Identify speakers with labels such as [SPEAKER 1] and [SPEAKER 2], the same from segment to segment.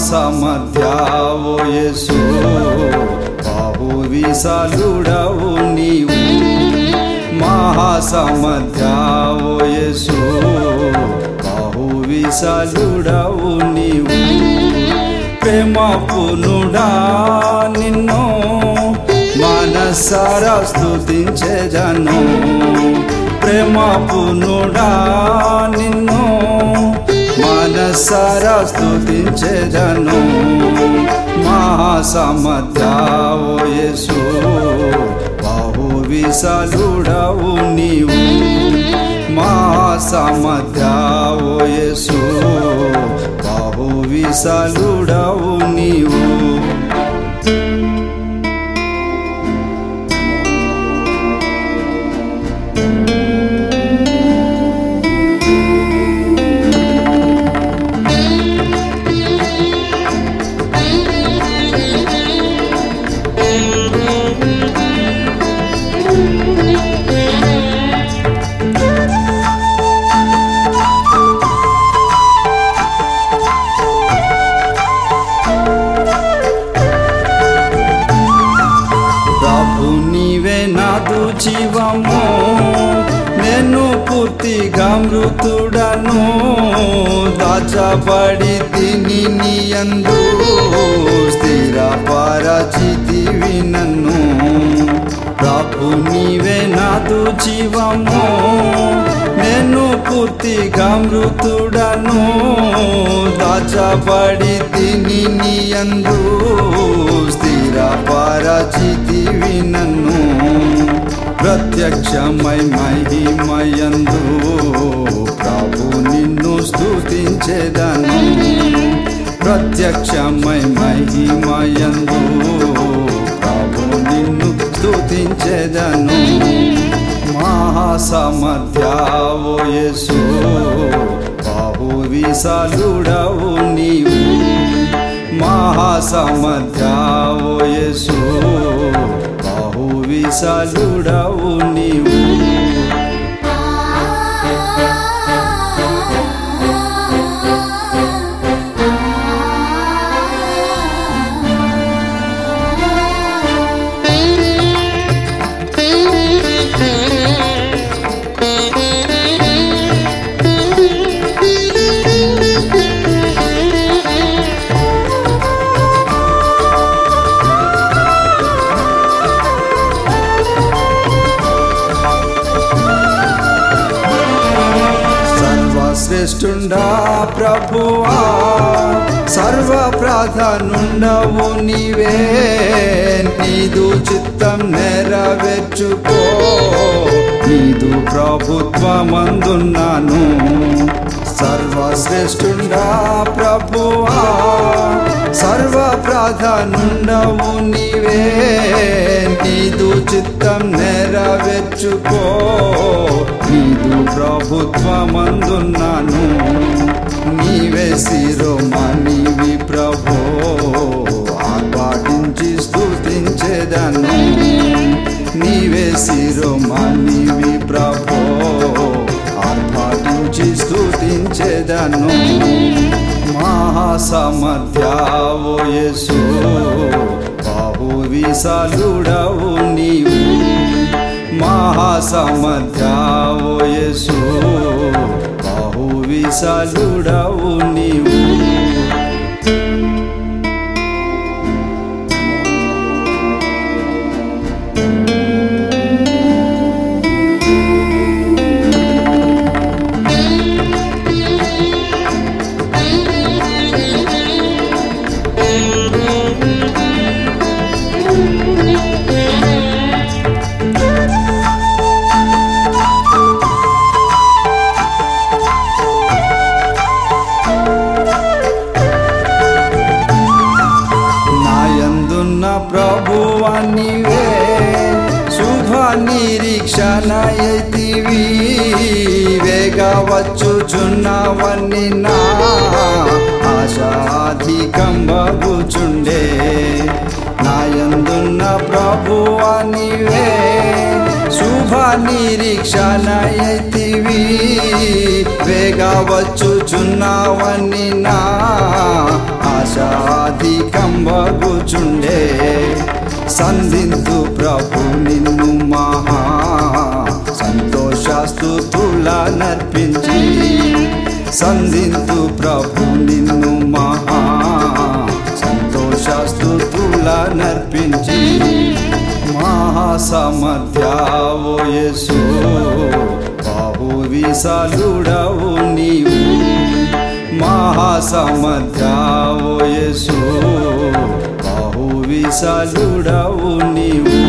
[SPEAKER 1] మహాసమర్థ్యావో యేసు బాహు విశాలుడవు నీవు మహాసమర్థ్యావో యేసు బాహు విశాలుడవు నీవు ప్రేమపూర్ణుడా నిన్ను మనసారా స్తుతించెదను ప్రేమపూర్ణుడా నిన్ను మనసారా స్తుతించెదను మహాసమర్థ్యావో యేసు బాహు విశాలుడవు నీవు మహాసమర్థ్యావో యేసు బాహు విశాలుడవు నీవు జీవము నేను పూర్తిగా మృతుడను దాచబడి తిని నీయందు స్థిరపరచితివి నన్ను ప్రభు నీవే నాదు జీవము నేను పూర్తిగా మృతుడను దాచబడి తిని నీయందు స్థిరపరచితివి నన్ను ప్రత్యక్షమై మహిమయందు ప్రభు నిన్ను స్తుతించెదను ప్రత్యక్షమై మహిమయందు ప్రభు నిన్ను స్తుతించెదను మహాసమర్థ్యావో యేసు బాహు విశాలుడవు నీవు మహాసమర్థ్యావో యేసు బాహు విశాలుడవు నీవు శ్రేష్ఠుండా ప్రభువా సర్వ ప్రార్థనుండవు నీవే నీదు చిత్తం నెరవేర్చుకో నీదు ప్రభుత్వమందున్నాను సర్వశ్రేష్ఠుండా ప్రభువా సర్వ ప్రార్థనుండవు నీవే నీదు చిత్తం నెరవేర్చుకో నీదు ప్రభుత్వమందున్నాను నీవే శిరోమణివి ప్రభో ఆర్భాటించి స్తుతించెదను నీవే శిరోమణివి ప్రభో ఆర్భాటించి స్తుతించెదను మహాసమర్థ్యావో యేసు బాహు విశాలుడవు నీవు మహాసమర్థ్యావో యేసు బాహు విశాలుడవు నీవు ప్రభువా నీవే శుభ నిరీక్షణయైతివి వేగవచ్చుచున్నవన్నీ నా ఆశాధికంబగుచుండే నాయందున్న ప్రభువా నీవే శుభ నిరీక్షణయైతివి వేగవచ్చుచున్నవన్నీ నా ఆశాధికంబగుచుండే సంధింతు ప్రభు నిన్ను మహా సంతోషస్తుతుల నర్పించి సంధింతు ప్రభు నిన్ను మహా సంతోషస్తుతుల నర్పించి మహాసమర్థ్యావో యేసు బాహు విశాలుడవు నీవు మహాసమర్థ్యావో యేసు బాహు విశాలుడవు నీవు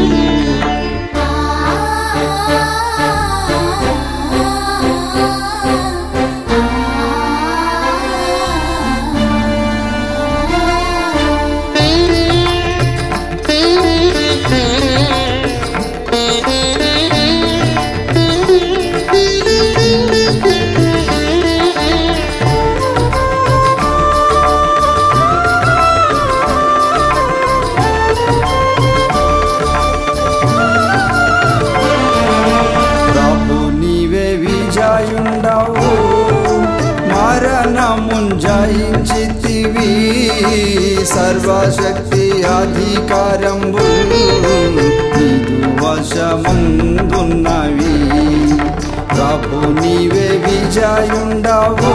[SPEAKER 1] మరణమున్ జయించితివి సర్వశక్తి అధికారంబు నీదు వశమందున్నవి ప్రభు నీవే విజయుండవు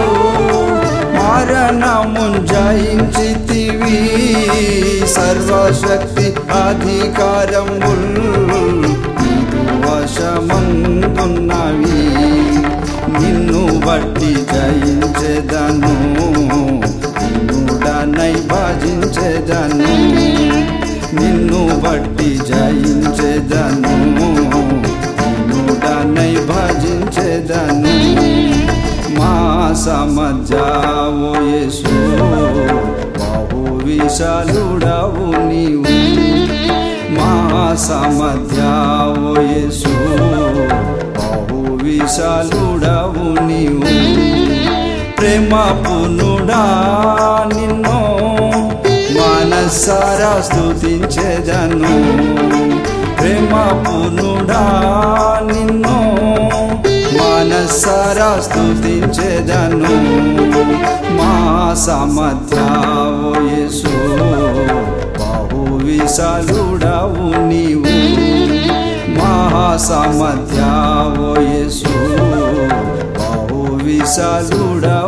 [SPEAKER 1] మరణమున్ జయించితివి సర్వశక్తి అధికారంబు నీదు వశమందున్నవి నిన్ను బట్టి జయించెదను నిన్నుడనై భజించెదను నిన్ను బట్టి జయించెదను నిన్నుడనై భజించెదను మా సమర్థ్యావో యేసు బాహు విశాలుడవు నీవు మా సమర్థ్యావో యేసు విశాలుడవు నీవు ప్రేమ పూర్ణుడా నిన్ను మనసారా స్తుతించెదను ప్రేమ పూర్ణుడా నిన్ను మనసారా స్తుతించెదను మా సమర్థ్యావో యేసు బాహు విశాలుడవు నీవు మహాసమర్థ్యావో యేసు బాహు విశాలుడవు